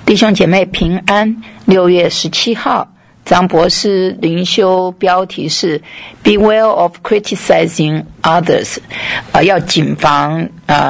弟兄姐妹平安。6月17号，张博士灵修标题是 Beware of criticizing others， 要谨防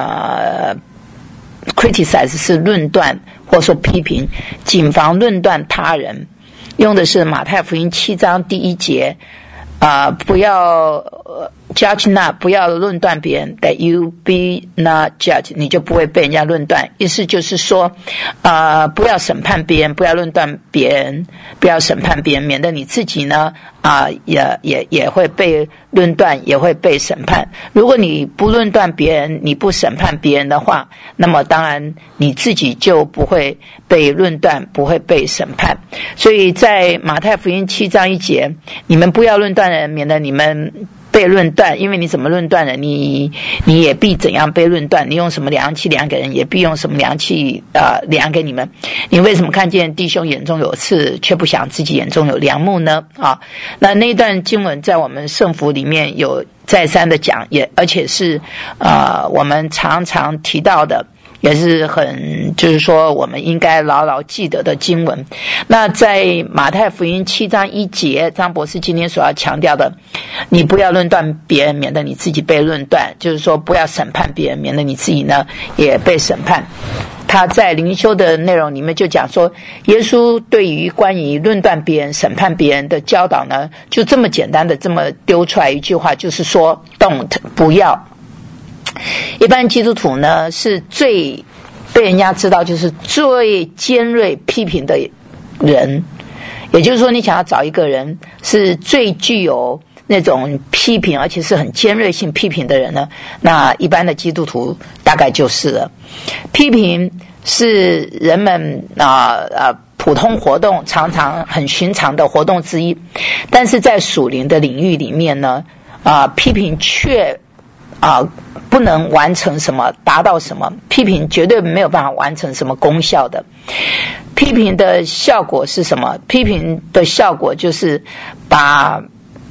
criticize 是论断或者说批评，谨防论断他人，用的是马太福音7章第1节，不要judge not， 不要论断别人 that you be not judged， 你就不会被人家论断。意思就是说不要审判别人，不要论断别人，不要审判别人，免得你自己呢也会被论断，也会被审判。如果你不论断别人，你不审判别人的话，那么当然你自己就不会被论断，不会被审判。所以在马太福音7章1节，你们不要论断人，免得你们被论断，因为你怎么论断人，你也必怎样被论断。你用什么量器量给人，也必用什么量器量给你们。你为什么看见弟兄眼中有刺，却不想自己眼中有梁木呢？那一段经文在我们圣福里面有再三的讲，而且是我们常常提到的，也是就是说我们应该牢牢记得的经文。那在马太福音7章1节，张博士今天所要强调的，你不要论断别人，免得你自己被论断，就是说不要审判别人，免得你自己呢也被审判。他在灵修的内容里面就讲说，耶稣对于关于论断别人、审判别人的教导呢，就这么简单的这么丢出来一句话，就是说 don't， 不要。一般基督徒呢是最被人家知道就是最尖锐批评的人，也就是说你想要找一个人是最具有那种批评而且是很尖锐性批评的人呢，那一般的基督徒大概就是了。批评是人们普通活动常常很寻常的活动之一，但是在属灵的领域里面呢批评却不能完成什么，达到什么，批评绝对没有办法完成什么功效的。批评的效果是什么？批评的效果就是把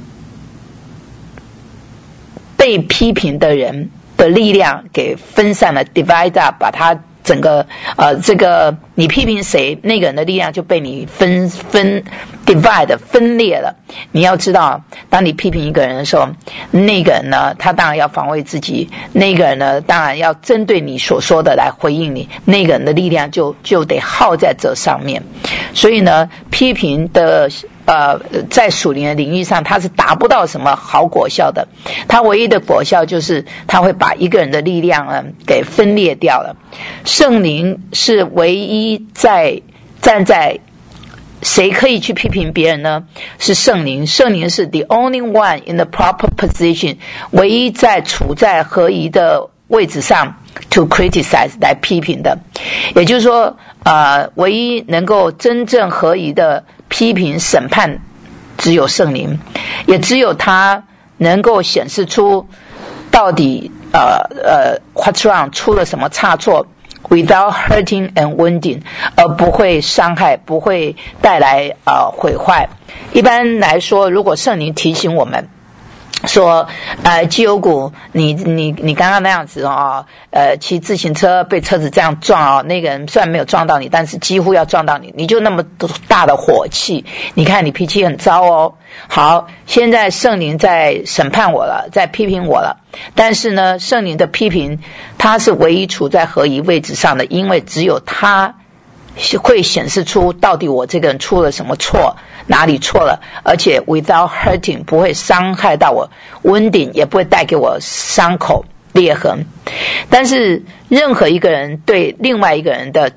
被批评的人的力量给分散了 divide up， 把他整个这个你批评谁，那个人的力量就被你divide 分裂了。你要知道，当你批评一个人的时候，那个人呢他当然要防卫自己，那个人呢当然要针对你所说的来回应你，那个人的力量就得耗在这上面。所以呢批评的在属灵的领域上，它是达不到什么好果效的。它唯一的果效就是它会把一个人的力量给分裂掉了。圣灵是唯一站在谁可以去批评别人呢？是圣灵。圣灵是 the only one in the proper position， 唯一处在合宜的位置上 to criticize 来批评的。也就是说唯一能够真正合宜的批评审判只有圣灵，也只有他能够显示出到底what's wrong， 出了什么差错 without hurting and wounding， 而不会伤害，不会带来毁坏。一般来说，如果圣灵提醒我们说基友谷你刚刚那样子骑自行车被车子这样撞那个人虽然没有撞到你，但是几乎要撞到你，你就那么大的火气，你看你脾气很糟好，现在圣灵在审判我了，在批评我了，但是呢圣灵的批评他是唯一处在合宜位置上的，因为只有他会显示出到底我这个人出了什么错，哪里错了，而且 without hurting， 不会伤害到我， wounding 也不会带给我伤口裂痕。但是任何一个人对另外一个人的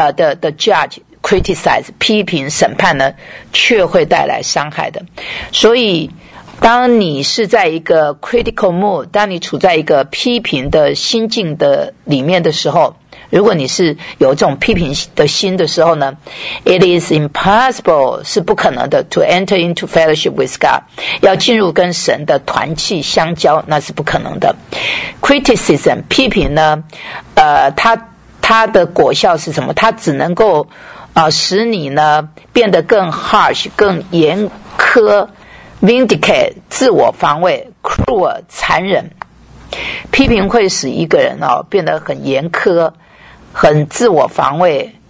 judge criticize 批评审判呢，却会带来伤害的。所以当你是在一个 critical mood， 当你处在一个批评的心境的里面的时候，如果你是有这种批评的心的时候呢， it is impossible， 是不可能的 to enter into fellowship with God， 要进入跟神的团契相交，那是不可能的。criticism 批评呢它的果效是什么？它只能够使你呢变得更 harsh， 更严苛， vindicate 自我防卫， cruel 残忍。批评会使一个人变得很严苛，很自我防卫，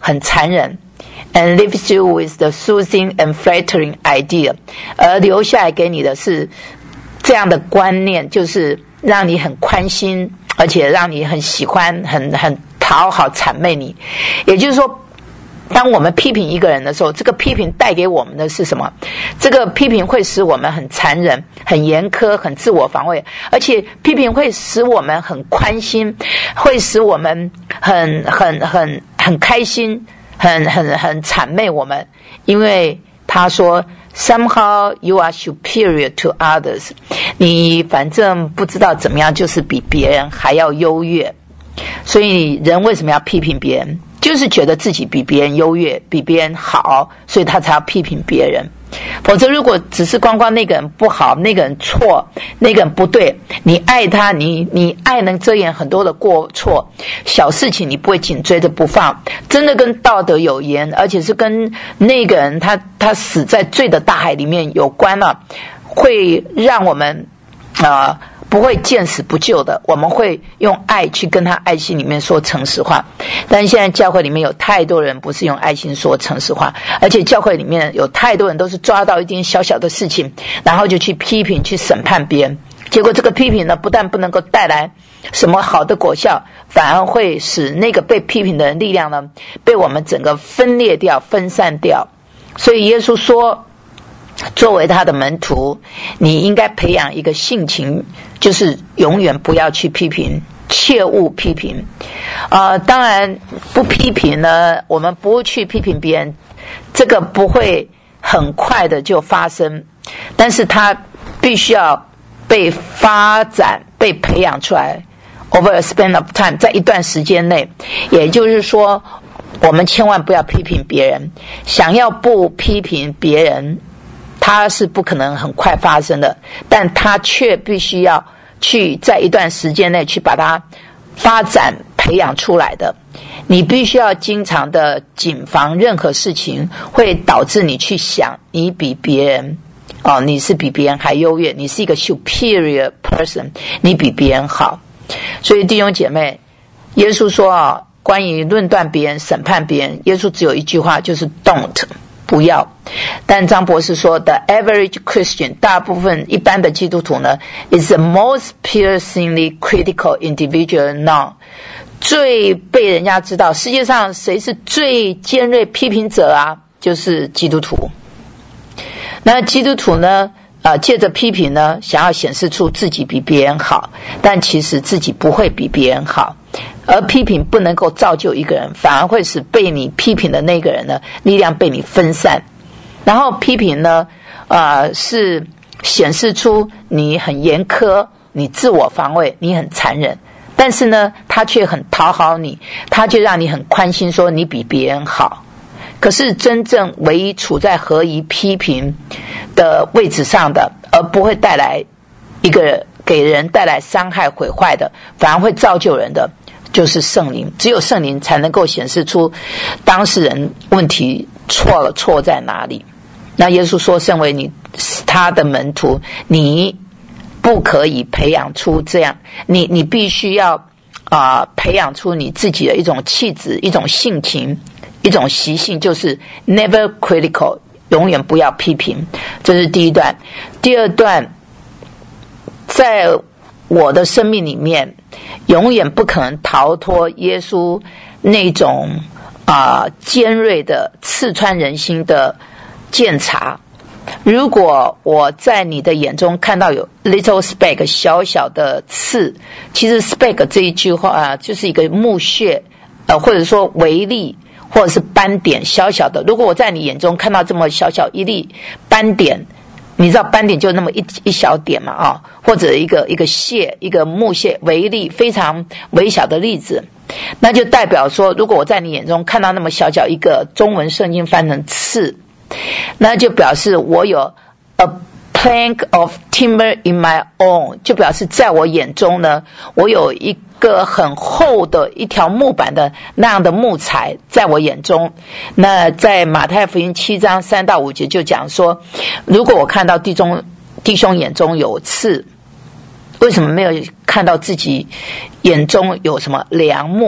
很残忍 ，and leaves you with the soothing and flattering idea， 而留下来给你的是这样的观念，就是让你很宽心，而且让你很喜欢，很讨好谄媚你。也就是说，当我们批评一个人的时候，这个批评带给我们的是什么？这个批评会使我们很残忍、很严苛、很自我防卫，而且批评会使我们很宽心，会使我们很开心，很谄媚我们。因为他说 somehow you are superior to others， 你反正不知道怎么样，就是比别人还要优越。所以人为什么要批评别人？就是觉得自己比别人优越，比别人好，所以他才要批评别人。否则如果只是光那个人不好，那个人错，那个人不对，你爱他，你爱能遮掩很多的过错，小事情你不会紧追着不放，真的跟道德有言，而且是跟那个人他死在罪的大海里面有关了，会让我们不会见死不救的，我们会用爱去跟他爱心里面说诚实话。但现在教会里面有太多人不是用爱心说诚实话，而且教会里面有太多人都是抓到一点小小的事情，然后就去批评去审判别人，结果这个批评呢不但不能够带来什么好的果效，反而会使那个被批评的人力量呢被我们整个分裂掉分散掉。所以耶稣说，作为他的门徒，你应该培养一个性情，就是永远不要去批评，切勿批评。当然不批评呢，我们不去批评别人，这个不会很快的就发生，但是它必须要被发展被培养出来 over a span of time， 在一段时间内。也就是说，我们千万不要批评别人，想要不批评别人，它是不可能很快发生的，但它却必须要去在一段时间内去把它发展培养出来的。你必须要经常的谨防任何事情会导致你去想你比别人你是比别人还优越，你是一个 superior person， 你比别人好。所以弟兄姐妹，耶稣说关于论断别人审判别人，耶稣只有一句话，就是 don't，不要。但张博士说 The average Christian， 大部分一般的基督徒呢 is the most piercingly critical individual now， 最被人家知道世界上谁是最尖锐批评者啊，就是基督徒。那基督徒呢借着批评呢想要显示出自己比别人好，但其实自己不会比别人好。而批评不能够造就一个人，反而会使被你批评的那个人呢力量被你分散。然后批评呢是显示出你很严苛，你自我防卫，你很残忍，但是呢他却很讨好你，他却让你很宽心说你比别人好。可是真正唯一处在合宜批评的位置上的，而不会带来一个给人带来伤害毁坏的，反而会造就人的，就是圣灵。只有圣灵才能够显示出当事人问题错在哪里。那耶稣说，身为你他的门徒，你不可以培养出这样，你必须要培养出你自己的一种气质，一种性情，一种习性，就是 never critical， 永远不要批评。这是第一段。第二段，在我的生命里面永远不可能逃脱耶稣那种尖锐的刺穿人心的鉴察。如果我在你的眼中看到有 little speck 小小的刺，其实 speck 这一句话就是一个木屑或者说微粒或者是斑点，小小的。如果我在你眼中看到这么小小一粒斑点，你知道斑点就那么一小点嘛或者一个屑，一个木屑，微粒，非常微小的粒子，那就代表说，如果我在你眼中看到那么小一个，中文圣经翻成刺，那就表示我有 a plank of timber in my own， 就表示在我眼中呢，我有一个很厚的一条木板的那样的木材在我眼中。那在马太福音7章3到5节就讲说，如果我看到弟兄眼中有刺，为什么没有看到自己眼中有什么梁木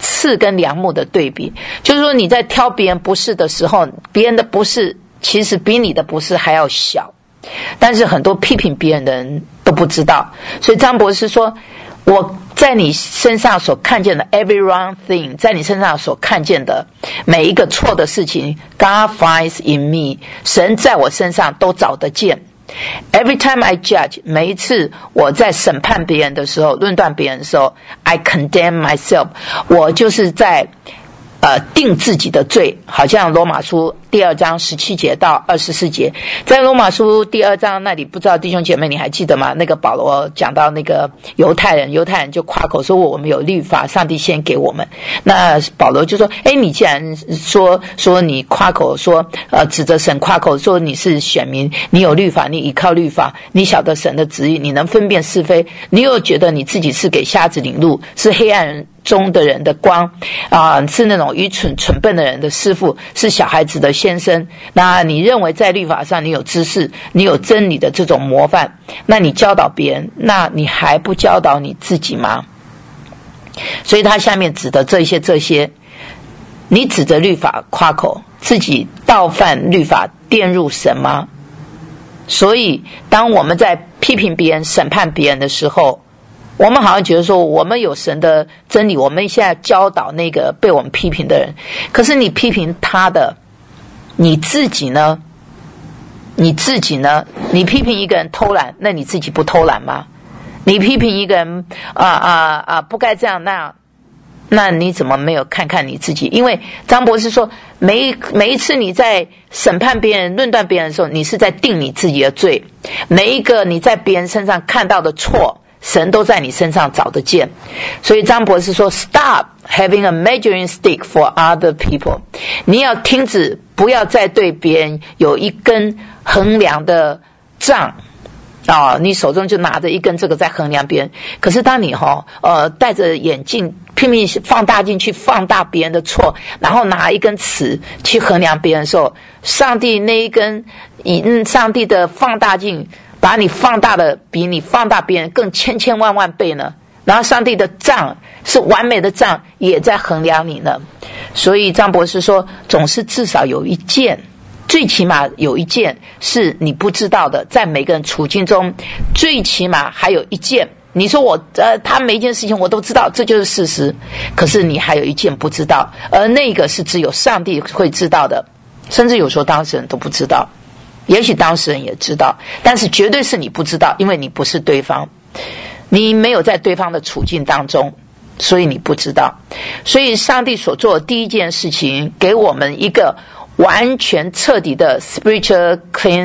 刺跟梁木的对比，就是说你在挑别人不是的时候，别人的不是其实比你的不是还要小，但是很多批评别人的人都不知道。所以张博士说，我在你身上所看见的 every wrong thing， 在你身上所看见的每一个错的事情 God finds in me， 神在我身上都找得见。Every time I judge， 每一次我在审判别人的时候，论断别人的时候， I condemn myself， 我就是在定自己的罪。好像罗马书第2章17节到24节，在罗马书第2章那里，不知道弟兄姐妹你还记得吗？那个保罗讲到那个犹太人就夸口说我们有律法，上帝先给我们。那保罗就说，你既然说你夸口说指着神夸口说你是选民，你有律法，你依靠律法，你晓得神的旨意，你能分辨是非，你又觉得你自己是给瞎子领路，是黑暗人中的人的光是那种愚蠢蠢笨的人的师傅，是小孩子的先生。那你认为在律法上你有知识，你有真理的这种模范，那你教导别人，那你还不教导你自己吗？所以他下面指的这些，你指着律法夸口，自己倒犯律法，玷辱神吗？所以当我们在批评别人审判别人的时候，我们好像觉得说我们有神的真理，我们现在教导那个被我们批评的人，可是你批评他的你自己呢？你批评一个人偷懒，那你自己不偷懒吗？你批评一个人不该这样那样，那你怎么没有看看你自己？因为张博士说，每一次你在审判别人论断别人的时候，你是在定你自己的罪。每一个你在别人身上看到的错，神都在你身上找得见。所以张博士说 Stop having a measuring stick for other people， 你要停止，不要再对别人有一根衡量的杖你手中就拿着一根这个在衡量别人。可是当你戴着眼镜拼命放大镜去放大别人的错，然后拿一根尺去衡量别人的时候，上帝那一根上帝的放大镜把你放大的比你放大别人更千万倍呢，然后上帝的杖是完美的杖，也在衡量你呢。所以张博士说，总是至少有一件，最起码有一件是你不知道的，在每个人处境中最起码还有一件，你说他每一件事情我都知道，这就是事实，可是你还有一件不知道，而那个是只有上帝会知道的，甚至有时候当事人都不知道，也许当事人也知道，但是绝对是你不知道，因为你不是对方，你没有在对方的处境当中，所以你不知道。所以上帝所做的第一件事情，给我们一个完全彻底的 spiritual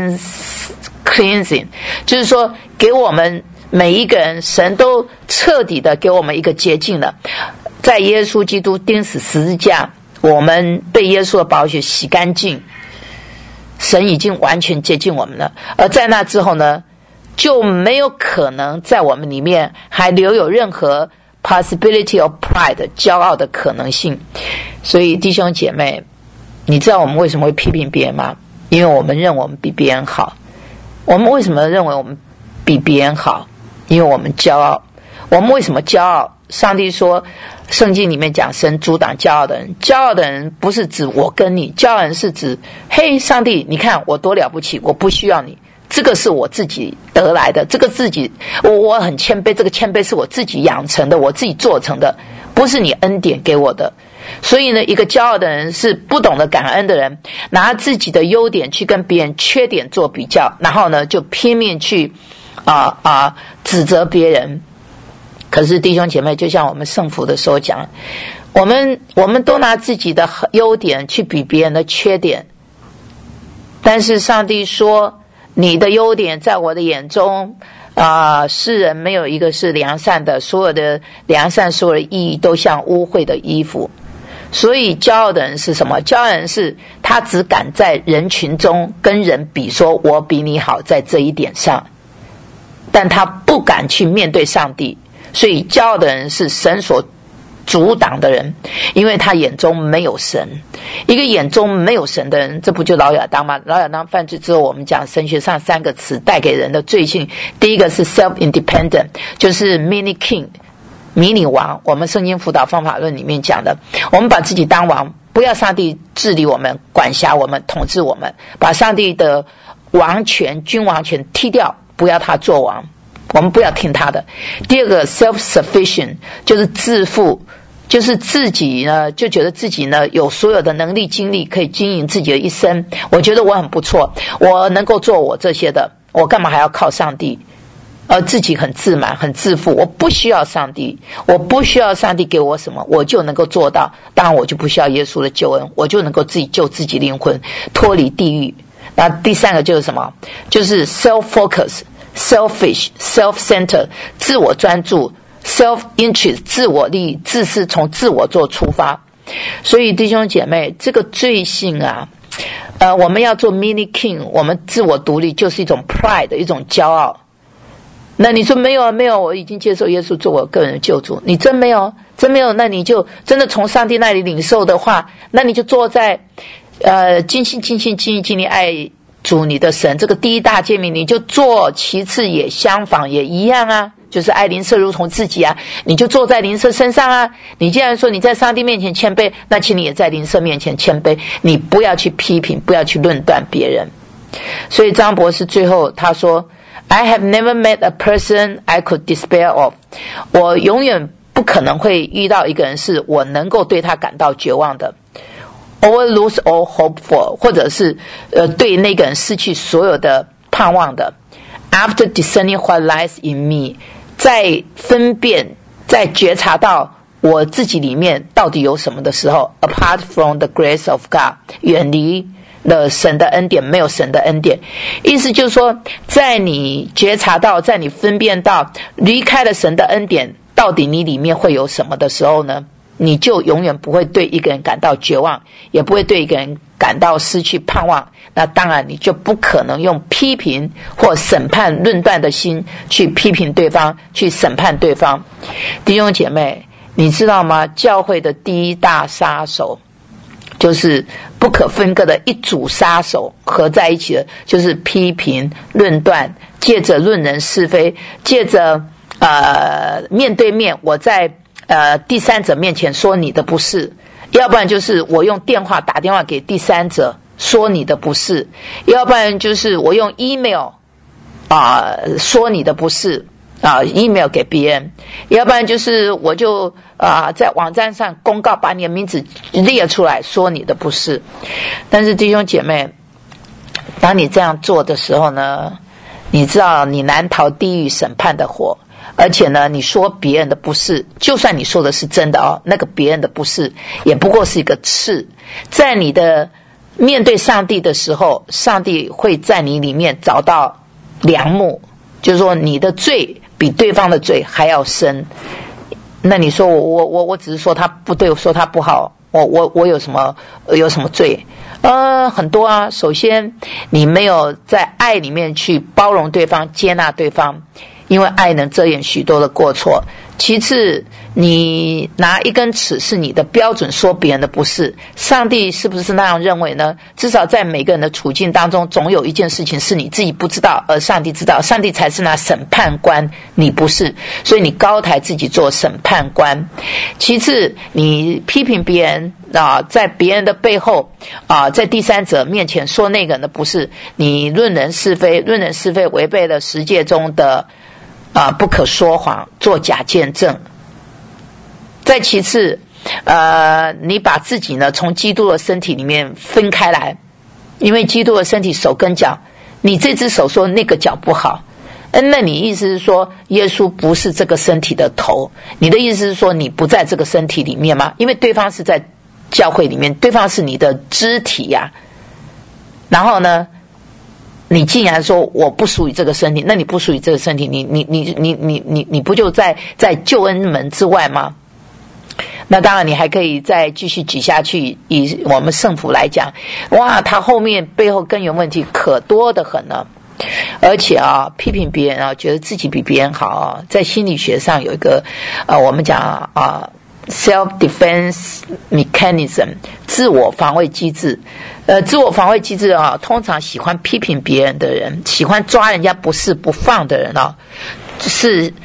cleansing， 就是说给我们每一个人，神都彻底的给我们一个洁净了。在耶稣基督钉死十字架，我们被耶稣的宝血洗干净，神已经完全接近我们了。而在那之后呢，就没有可能在我们里面还留有任何 possibility of pride 骄傲的可能性。所以弟兄姐妹，你知道我们为什么会批评别人吗？因为我们认为我们比别人好。我们为什么认为我们比别人好？因为我们骄傲。我们为什么骄傲？上帝说，圣经里面讲神阻挡骄傲的人。骄傲的人不是指我跟你，骄傲的人是指，嘿，上帝，你看我多了不起，我不需要你，这个是我自己得来的，这个自己我很谦卑，这个谦卑是我自己养成的，我自己做成的，不是你恩典给我的。所以呢，一个骄傲的人是不懂得感恩的人，拿自己的优点去跟别人缺点做比较，然后呢就拼命去指责别人。可是弟兄姐妹，就像我们圣福的时候讲，我们都拿自己的优点去比别人的缺点，但是上帝说，你的优点在我的眼中世人没有一个是良善的，所有的良善，所有的意义都像污秽的衣服。所以骄傲的人是什么？骄傲的人是他只敢在人群中跟人比，说我比你好在这一点上，但他不敢去面对上帝。所以骄傲的人是神所阻挡的人，因为他眼中没有神。一个眼中没有神的人，这不就老亚当吗？老亚当犯罪之后，我们讲神学上3个词带给人的罪性，第一个是 self-independent， 就是 mini king， 迷你王，我们圣经辅导方法论里面讲的，我们把自己当王，不要上帝治理我们、管辖我们、统治我们，把上帝的王权、君王权踢掉，不要他做王，我们不要听他的。第二个 self-sufficient 就是自负，就是自己呢就觉得自己呢有所有的能力精力可以经营自己的一生，我觉得我很不错，我能够做我这些的，我干嘛还要靠上帝？自己很自满很自负，我不需要上帝，我不需要上帝给我什么，我就能够做到，当然我就不需要耶稣的救恩，我就能够自己救自己灵魂脱离地狱。那第三个就是什么？就是 self-focus selfish self-centered 自我专注， self-interest 自我利益，自私，从自我做出发。所以弟兄姐妹，这个罪性啊我们要做 mini king， 我们自我独立就是一种 pride， 一种骄傲。那你说没有啊，没有，我已经接受耶稣做我个人的救主。你真没有，真没有，那你就真的从上帝那里领受的话，那你就坐在尽心爱主你的神这个第一大诫命，你就做，其次也相仿也一样啊，就是爱邻舍如同自己啊，你就坐在邻舍身上啊。你既然说你在上帝面前谦卑，那请你也在邻舍面前谦卑，你不要去批评，不要去论断别人。所以张博士最后他说I have never met a person I could despair of， 我永远不可能会遇到一个人是我能够对他感到绝望的， or lose all hope for， 或者是对那个人失去所有的盼望的。 After discerning what lies in me， 在分辨，在觉察到我自己里面到底有什么的时候， apart from the grace of God， 远离了神的恩典，没有神的恩典。意思就是说，在你觉察到，在你分辨到离开了神的恩典，到底你里面会有什么的时候呢，你就永远不会对一个人感到绝望，也不会对一个人感到失去盼望。那当然你就不可能用批评或审判论断的心去批评对方，去审判对方。弟兄姐妹，你知道吗？教会的第一大杀手，就是不可分割的一组杀手合在一起的，就是批评论断，借着论人是非，借着面对面我在第三者面前说你的不是，要不然就是我用电话打电话给第三者说你的不是，要不然就是我用 email 说你的不是email 给别人，要不然就是我就在网站上公告把你的名字列出来说你的不是。但是弟兄姐妹，当你这样做的时候呢，你知道你难逃地狱审判的火，而且呢你说别人的不是，就算你说的是真的那个别人的不是也不过是一个刺，在你的面对上帝的时候，上帝会在你里面找到梁木，就是说你的罪比对方的罪还要深。那你说我只是说他不对，说他不好，我有什么罪？很多啊。首先你没有在爱里面去包容对方，接纳对方，因为爱能遮掩许多的过错。其次，你拿一根尺是你的标准说别人的不是，上帝是不是那样认为呢？至少在每个人的处境当中，总有一件事情是你自己不知道，而上帝知道，上帝才是那审判官，你不是，所以你高抬自己做审判官。其次，你批评别人在别人的背后在第三者面前说那个人的不是，你论人是非，论人是非违背了十诫中的不可说谎，做假见证。再其次你把自己呢从基督的身体里面分开来，因为基督的身体手跟脚，你这只手说那个脚不好，那你意思是说耶稣不是这个身体的头，你的意思是说你不在这个身体里面吗？因为对方是在教会里面，对方是你的肢体呀。然后呢你竟然说我不属于这个身体，那你不属于这个身体，你不就在救恩门之外吗？那当然你还可以再继续举下去，以我们圣父来讲，哇，他后面背后根源问题可多得很了。而且批评别人觉得自己比别人好在心理学上有一个我们讲self-defense mechanism， 自我防卫机制。自我防卫机制通常喜欢批评别人的人，喜欢抓人家不是不放的人是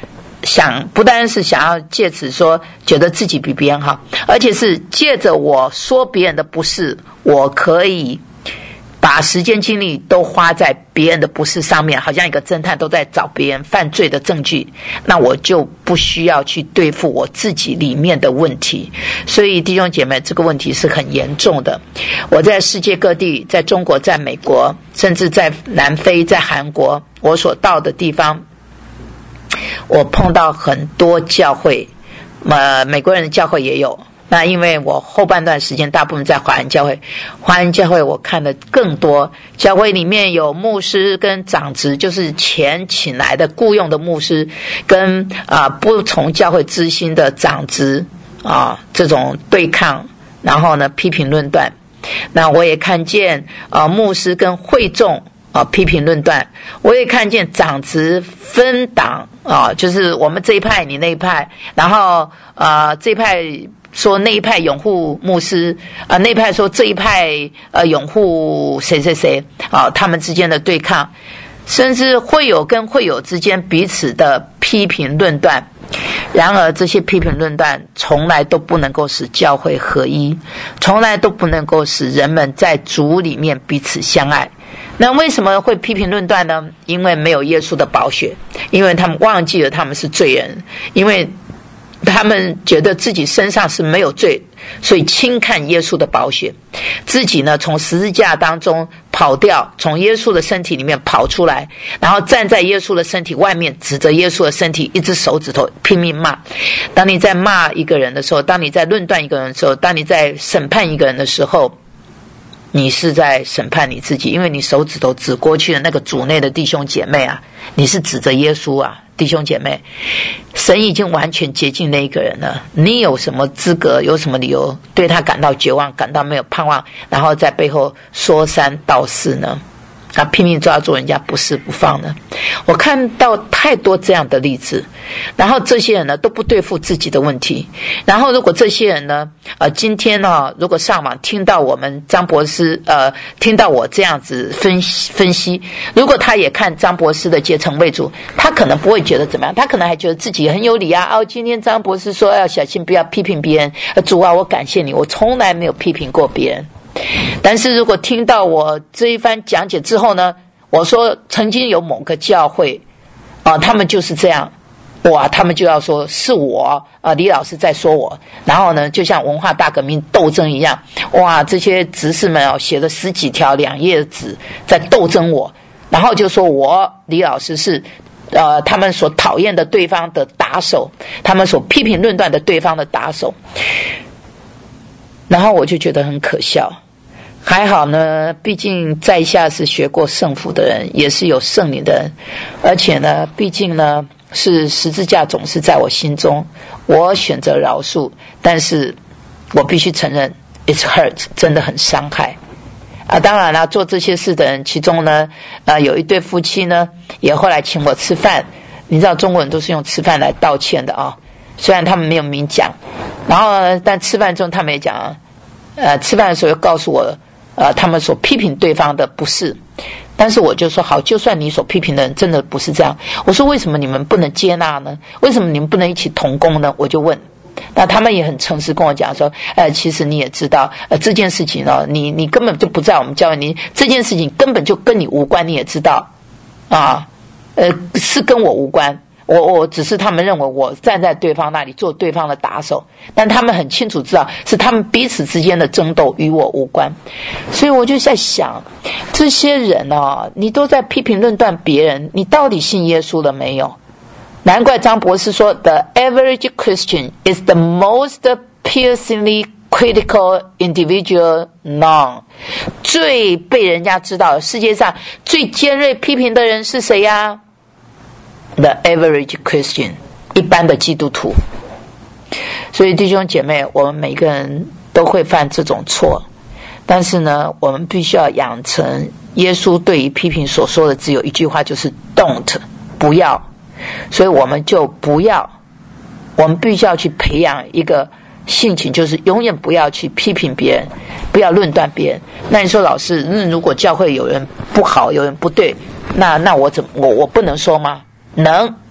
不单是想要借此说觉得自己比别人好，而且是借着我说别人的不是，我可以把时间精力都花在别人的不是上面，好像一个侦探都在找别人犯罪的证据，那我就不需要去对付我自己里面的问题。所以弟兄姐妹，这个问题是很严重的。我在世界各地，在中国，在美国，甚至在南非，在韩国，我所到的地方，我碰到很多教会，美国人的教会也有。那因为我后半段时间大部分在华人教会，华人教会我看的更多，教会里面有牧师跟长职，就是钱请来的雇用的牧师，跟不从教会知心的长职这种对抗，然后呢批评论断。那我也看见牧师跟会众批评论断，我也看见长职分党就是我们这一派你那一派，然后这一派说那一派拥护牧师那一派说这一派拥护谁谁谁他们之间的对抗，甚至会友跟会友之间彼此的批评论断。然而这些批评论断从来都不能够使教会合一，从来都不能够使人们在主里面彼此相爱。那为什么会批评论断呢？因为没有耶稣的宝血，因为他们忘记了他们是罪人，因为他们觉得自己身上是没有罪，所以轻看耶稣的宝血，自己呢从十字架当中跑掉，从耶稣的身体里面跑出来，然后站在耶稣的身体外面，指着耶稣的身体一只手指头拼命骂。当你在骂一个人的时候，当你在论断一个人的时候，当你在审判一个人的时候，你是在审判你自己，因为你手指头指过去的那个主内的弟兄姐妹你是指着耶稣弟兄姐妹，神已经完全洁净那一个人了，你有什么资格，有什么理由对他感到绝望，感到没有盼望，然后在背后说三道四呢？拼命抓住人家不是不放呢？我看到太多这样的例子，然后这些人呢都不对付自己的问题，然后如果这些人呢今天如果上网听到我们张博士听到我这样子分析，如果他也看张博士的结成为主，他可能不会觉得怎么样，他可能还觉得自己很有理今天张博士说要小心不要批评别人，主我感谢你，我从来没有批评过别人。但是如果听到我这一番讲解之后呢，我说曾经有某个教会他们就是这样，他们就要说是我李老师在说我，然后呢就像文化大革命斗争一样，这些执事们写了10几条2页纸在斗争我，然后就说我李老师是他们所讨厌的对方的打手，他们所批评论断的对方的打手。然后我就觉得很可笑，还好呢，毕竟在下是学过圣父的人，也是有圣灵的人，而且呢毕竟呢是十字架总是在我心中，我选择饶恕，但是我必须承认 it's hurt， 真的很伤害当然了，做这些事的人其中呢有一对夫妻呢也后来请我吃饭，你知道中国人都是用吃饭来道歉的虽然他们没有明讲，然后但吃饭中他们也讲吃饭的时候又告诉我他们所批评对方的不是，但是我就说好，就算你所批评的人真的不是这样，我说为什么你们不能接纳呢？为什么你们不能一起同工呢？我就问，那他们也很诚实跟我讲说其实你也知道这件事情你根本就不在我们教会，你这件事情根本就跟你无关，你也知道是跟我无关，我只是他们认为我站在对方那里做对方的打手，但他们很清楚知道是他们彼此之间的争斗与我无关。所以我就在想，这些人你都在批评论断别人，你到底信耶稣了没有？难怪张博士说 The average Christian is the most piercingly critical individual known， 最被人家知道世界上最尖锐批评的人是谁呀？The average Christian， 一般的基督徒。所以弟兄姐妹，我们每个人都会犯这种错，但是呢我们必须要养成耶稣对于批评所说的只有一句话，就是 don't， 不要。所以我们就不要，我们必须要去培养一个性情，就是永远不要去批评别人，不要论断别人。那你说老师如果教会有人不好，有人不对，那我不能说吗？能，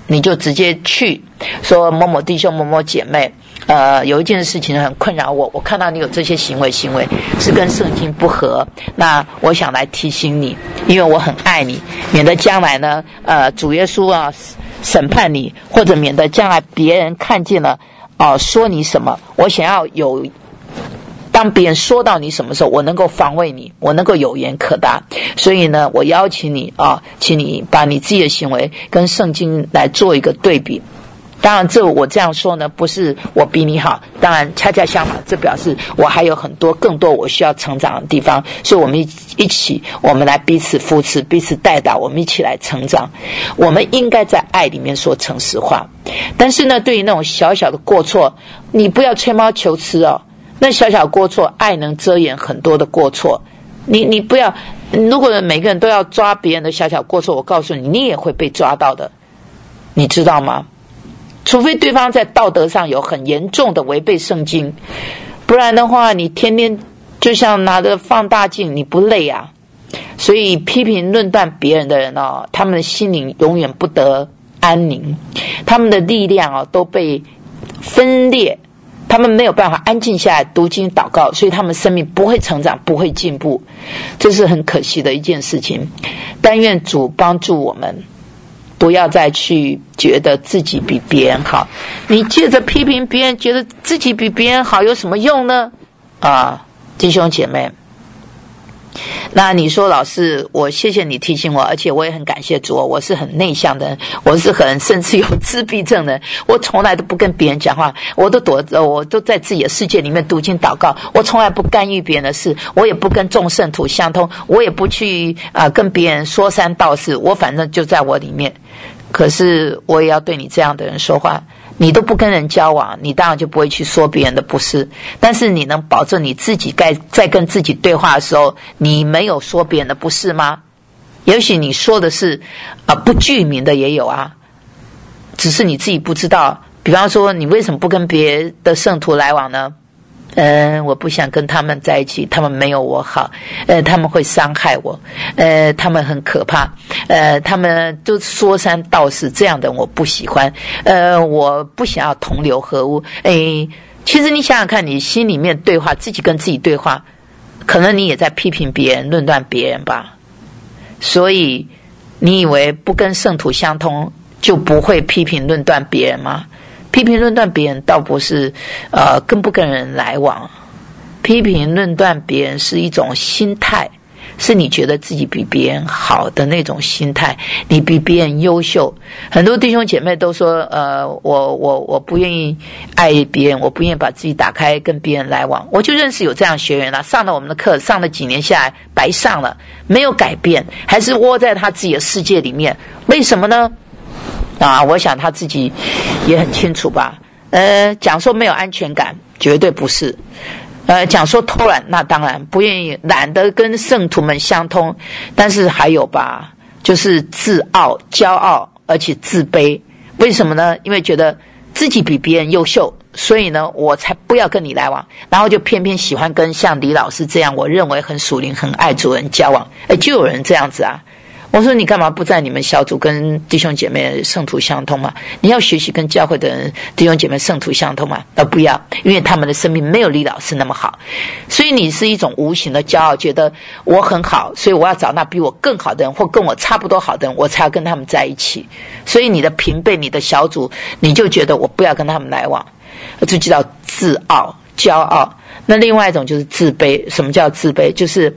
你就直接去说某某弟兄某某姐妹，有一件事情很困扰我看到你有这些行为是跟圣经不合，那我想来提醒你，因为我很爱你，免得将来呢主耶稣啊审判你，或者免得将来别人看见了说你什么，我想要当别人说到你什么时候，我能够防卫你，我能够有言可答。所以呢，我邀请你请你把你自己的行为跟圣经来做一个对比。当然我这样说呢，不是我比你好，当然恰恰相反，这表示我还有更多我需要成长的地方，所以我们一起我们来彼此扶持，彼此带导，我们一起来成长。我们应该在爱里面说诚实话，但是呢，对于那种小小的过错，你不要吹毛求疵那小小过错，爱能遮掩很多的过错。你不要，如果每个人都要抓别人的小小过错，我告诉你，你也会被抓到的，你知道吗？除非对方在道德上有很严重的违背圣经，不然的话，你天天就像拿着放大镜，你不累啊？所以批评论断别人的人他们的心灵永远不得安宁，他们的力量都被分裂，他们没有办法安静下来读经祷告，所以他们生命不会成长，不会进步，这是很可惜的一件事情。但愿主帮助我们，不要再去觉得自己比别人好。你借着批评别人觉得自己比别人好有什么用呢？弟兄姐妹，那你说老师，我谢谢你提醒我，而且我也很感谢主，我是很内向的人，我是甚至有自闭症的人，我从来都不跟别人讲话，我都在自己的世界里面读经祷告，我从来不干预别人的事，我也不跟众圣徒相通，我也不去跟别人说三道四，我反正就在我里面。可是我也要对你这样的人说话，你都不跟人交往，你当然就不会去说别人的不是，但是你能保证你自己在跟自己对话的时候，你没有说别人的不是吗？也许你说的是不具名的也有只是你自己不知道。比方说，你为什么不跟别的圣徒来往呢？我不想跟他们在一起，他们没有我好，他们会伤害我，他们很可怕，他们都说三道四，这样的我不喜欢，我不想要同流合污。其实你想想看，你心里面对话，自己跟自己对话，可能你也在批评别人，论断别人吧。所以你以为不跟圣徒相通就不会批评论断别人吗？批评论断别人倒不是跟不跟人来往，批评论断别人是一种心态，是你觉得自己比别人好的那种心态，你比别人优秀。很多弟兄姐妹都说我不愿意爱别人，我不愿意把自己打开跟别人来往。我就认识有这样学员上了我们的课，上了几年下来白上了，没有改变，还是窝在他自己的世界里面。为什么呢？我想他自己也很清楚吧。讲说没有安全感，绝对不是。讲说偷懒，那当然不愿意，懒得跟圣徒们相通。但是还有吧，就是自傲、骄傲，而且自卑。为什么呢？因为觉得自己比别人优秀，所以呢，我才不要跟你来往。然后就偏偏喜欢跟像李老师这样，我认为很属灵、很爱主人交往。就有人这样子我说你干嘛不在你们小组跟弟兄姐妹圣徒相通嘛？你要学习跟教会的人弟兄姐妹圣徒相通嘛？不要，因为他们的生命没有李老师那么好，所以你是一种无形的骄傲，觉得我很好，所以我要找那比我更好的人或跟我差不多好的人，我才要跟他们在一起。所以你的平辈、你的小组，你就觉得我不要跟他们来往，这就叫自傲、骄傲。那另外一种就是自卑。什么叫自卑？就是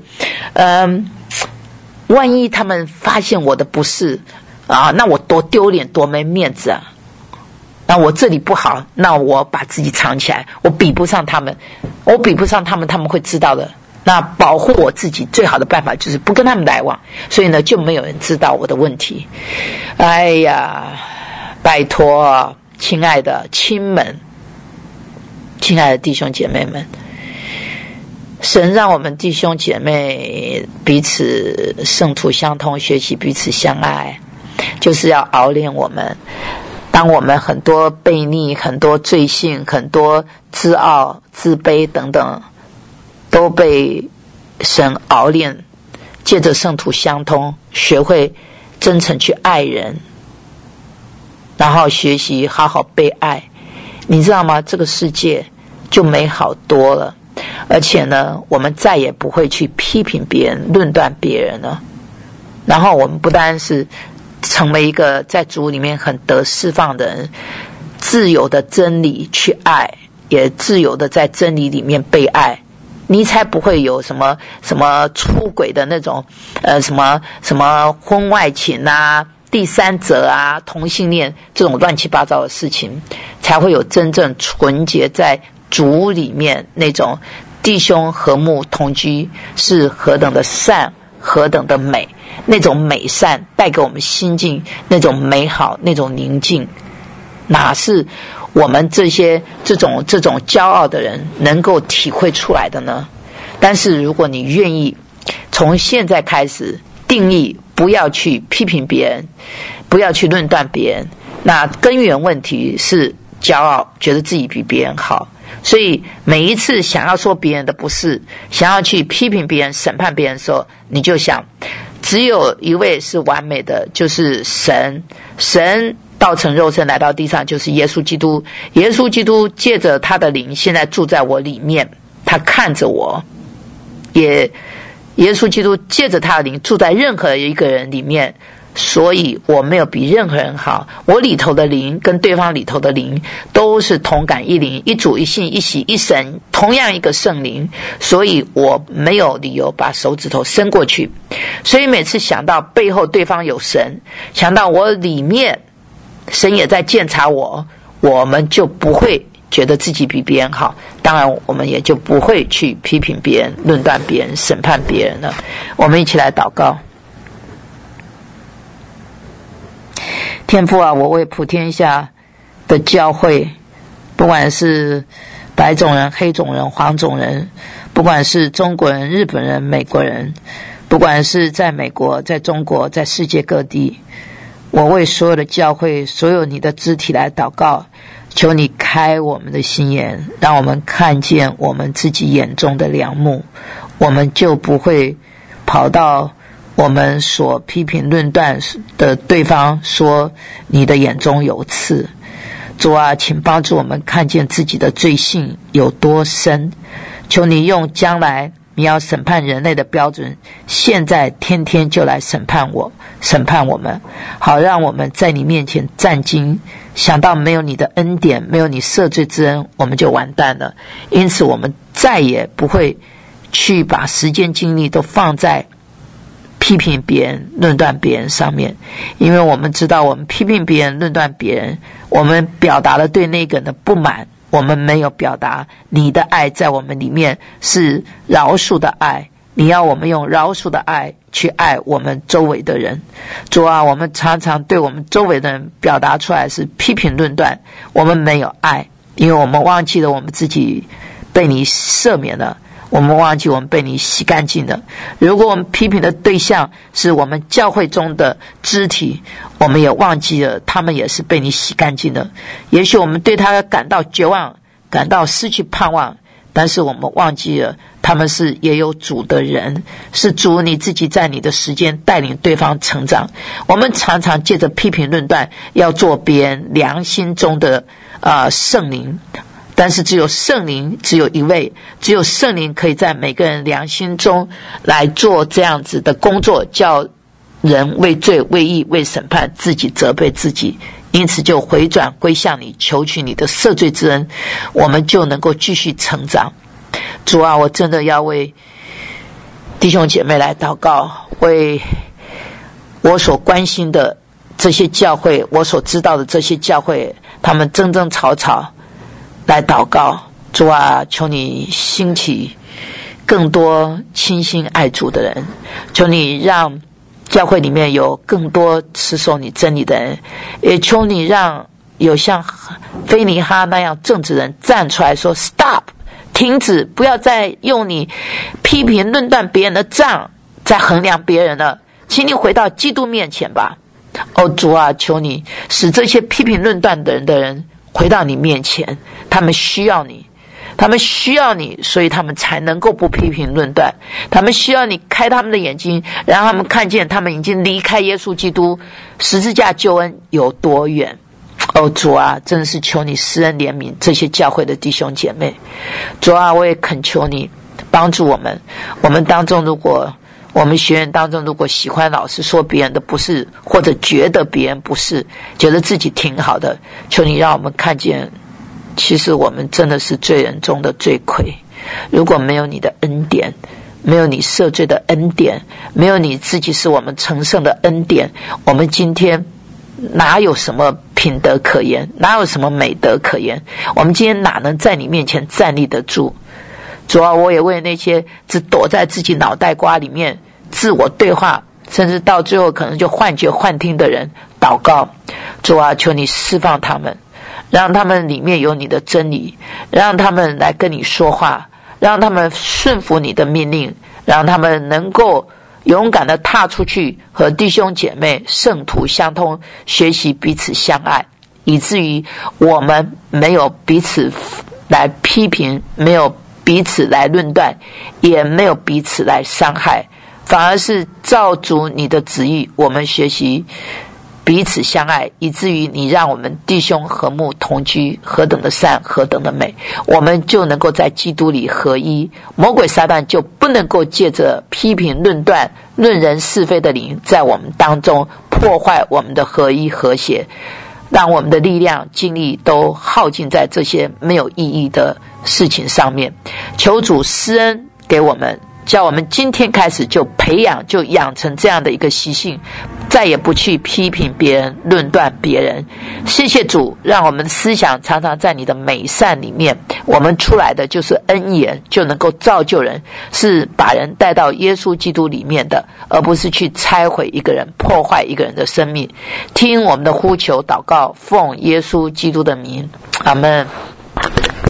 万一他们发现我的不是那我多丢脸，多没面子那我这里不好，那我把自己藏起来，我比不上他们，他们会知道的。那保护我自己最好的办法就是不跟他们来往，所以呢就没有人知道我的问题。哎呀，拜托亲爱的亲们，亲爱的弟兄姐妹们，神让我们弟兄姐妹彼此圣徒相通，学习彼此相爱，就是要熬炼我们。当我们很多悖逆、很多罪性、很多自傲、自卑等等都被神熬炼，借着圣徒相通，学会真诚去爱人， 然后学习好好被爱，你知道吗？这个世界就美好多了。而且呢，我们再也不会去批评别人、论断别人了。然后我们不单是成为一个在主里面很得释放的人，自由的真理去爱，也自由的在真理里面被爱，你才不会有什么出轨的那种什么婚外情啊、第三者啊、同性恋这种乱七八糟的事情，才会有真正纯洁在主里面那种弟兄和睦同居是何等的善，何等的美，那种美善带给我们心境那种美好，那种宁静，哪是我们这种骄傲的人能够体会出来的呢？但是如果你愿意从现在开始定义，不要去批评别人，不要去论断别人，那根源问题是骄傲，觉得自己比别人好。所以每一次想要说别人的不是，想要去批评别人、审判别人的时候，你就想，只有一位是完美的，就是神。神道成肉身来到地上，就是耶稣基督。耶稣基督借着他的灵现在住在我里面，他看着我，耶稣基督借着他的灵住在任何一个人里面，所以我没有比任何人好。我里头的灵跟对方里头的灵都是同感一灵，一主一信一喜一神，同样一个圣灵，所以我没有理由把手指头伸过去。所以每次想到背后对方有神，想到我里面神也在监察我，我们就不会觉得自己比别人好，当然我们也就不会去批评别人、论断别人、审判别人了。我们一起来祷告。天父啊，我为普天下的教会，不管是白种人、黑种人、黄种人，不管是中国人、日本人、美国人，不管是在美国、在中国、在世界各地，我为所有的教会、所有你的肢体来祷告，求你开我们的心眼，让我们看见我们自己眼中的梁木，我们就不会跑到我们所批评论断的对方说你的眼中有刺。主啊，请帮助我们看见自己的罪性有多深，求你用将来你要审判人类的标准，现在天天就来审判我们，好让我们在你面前战兢，想到没有你的恩典，没有你赦罪之恩，我们就完蛋了。因此我们再也不会去把时间精力都放在批评别人、论断别人上面，因为我们知道我们批评别人、论断别人，我们表达了对那个人的不满，我们没有表达你的爱在我们里面是饶恕的爱，你要我们用饶恕的爱去爱我们周围的人。主啊，我们常常对我们周围的人表达出来是批评论断，我们没有爱，因为我们忘记了我们自己被你赦免了，我们忘记我们被你洗干净了。如果我们批评的对象是我们教会中的肢体，我们也忘记了他们也是被你洗干净的。也许我们对他感到绝望，感到失去盼望，但是我们忘记了他们是也有主的人，是主你自己在你的时间带领对方成长。我们常常借着批评论断要做别人良心中的圣灵，但是只有圣灵只有一位，只有圣灵可以在每个人良心中来做这样子的工作，叫人为罪为义为审判，自己责备自己，因此就回转归向你，求取你的赦罪之恩，我们就能够继续成长。主啊，我真的要为弟兄姐妹来祷告，为我所关心的这些教会，我所知道的这些教会，他们争争吵吵来祷告。主啊，求你兴起更多倾心爱主的人，求你让教会里面有更多持守你真理的人，也求你让有像菲尼哈那样正直人站出来说 Stop， 停止，不要再用你批评论断别人的账在衡量别人了，请你回到基督面前吧。主啊，求你使这些批评论断的人回到你面前，他们需要你，他们需要你，所以他们才能够不批评论断，他们需要你开他们的眼睛，让他们看见他们已经离开耶稣基督十字架救恩有多远。 主啊，真的是求你施恩怜悯这些教会的弟兄姐妹。主啊，我也恳求你帮助我们。我们当中我们学员当中如果喜欢老是说别人的不是，或者觉得别人不是，觉得自己挺好的，求你让我们看见，其实我们真的是罪人中的罪魁。如果没有你的恩典，没有你赦罪的恩典，没有你自己是我们成圣的恩典，我们今天哪有什么品德可言，哪有什么美德可言？我们今天哪能在你面前站立得住？主啊，我也为那些只躲在自己脑袋瓜里面自我对话，甚至到最后可能就幻觉幻听的人祷告。主啊，求你释放他们，让他们里面有你的真理，让他们来跟你说话，让他们顺服你的命令，让他们能够勇敢地踏出去，和弟兄姐妹圣徒相通，学习彼此相爱，以至于我们没有彼此来批评，没有彼此来论断，也没有彼此来伤害，反而是照主你的旨意，我们学习彼此相爱，以至于你让我们弟兄和睦同居，何等的善，何等的美，我们就能够在基督里合一。魔鬼撒旦就不能够借着批评论断论人是非的灵在我们当中破坏我们的合一和谐，让我们的力量精力都耗尽在这些没有意义的事情上面。求主施恩给我们，叫我们今天开始就培养，就养成这样的一个习性，再也不去批评别人，论断别人。谢谢主，让我们的思想常常在你的美善里面，我们出来的就是恩言，就能够造就人，是把人带到耶稣基督里面的，而不是去拆毁一个人，破坏一个人的生命。听我们的呼求祷告，奉耶稣基督的名，阿们。